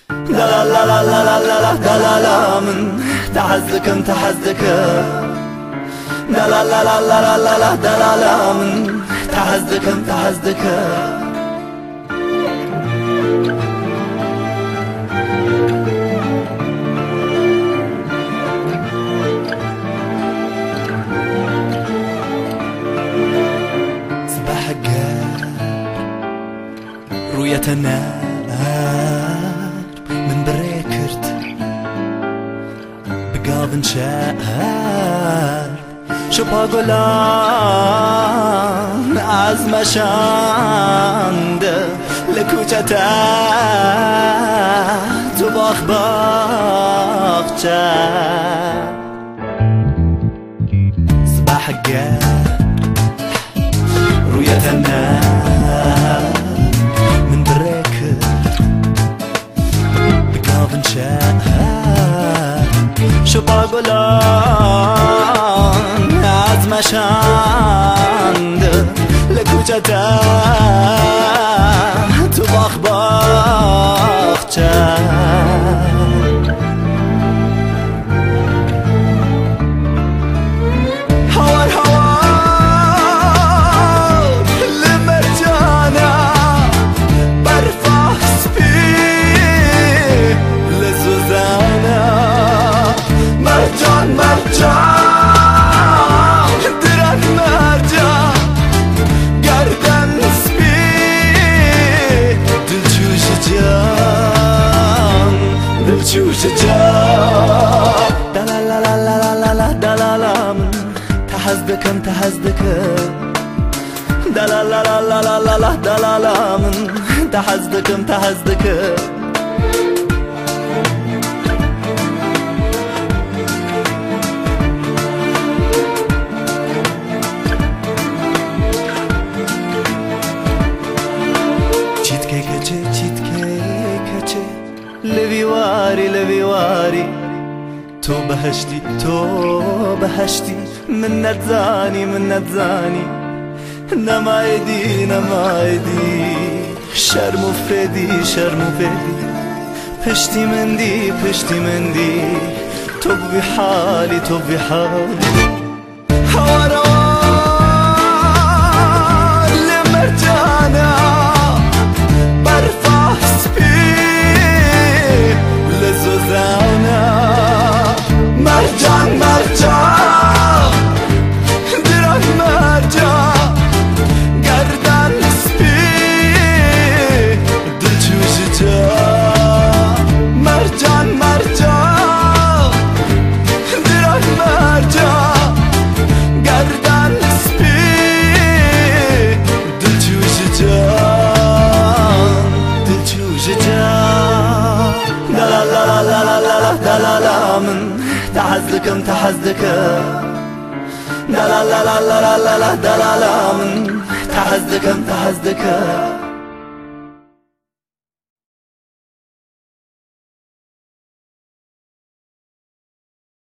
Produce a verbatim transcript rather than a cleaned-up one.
لا لا لا لا لا لا لا لا لا لا من تحزكم تحزكم لا لا لا لا لا لا لا لا لا من تحزكم تحزكم صباح الجار رؤية النار من بريكرت بقاضن شهر شو بقولان عزم شاند لكوچتا تو باخ باخچه صباح الجار رؤية النار من بريكرت بقاضن شهر شو بقولان عزم شاند لكوچتا تو باخ باخچه هوار هوار لمرجانا برفع سبي لزوزانا مرجان مرجان درك مرجان گردن سبي دلچو شجان دلچو شجان لا لا لا لا لا لا لا لا لا من تحزدكم تحزدكم لا لا لا لا لا لا لا لا لا لا من تحزدكم تحزدكم لبيواري لبيواري تو بهشتي تو بهشتي من نتزاني من نتزاني نما ايدي نما ايدي شرمو فدي شرمو فدي پشتي مندي پشتي مندي تو بحالي تو بحالي حوارا لمرجانا برفع سبي مرجان مرجان درك مرجان گردن سبي دلچو شجان مرجان مرجان درك مرجان گردن سبي دلچو شجان دلچو شجان لا لا لا لا لا لا لا لا لا من تحزكم تحزكم لا لا لا لا لا لا لا لا لا من تحزكم تحزكم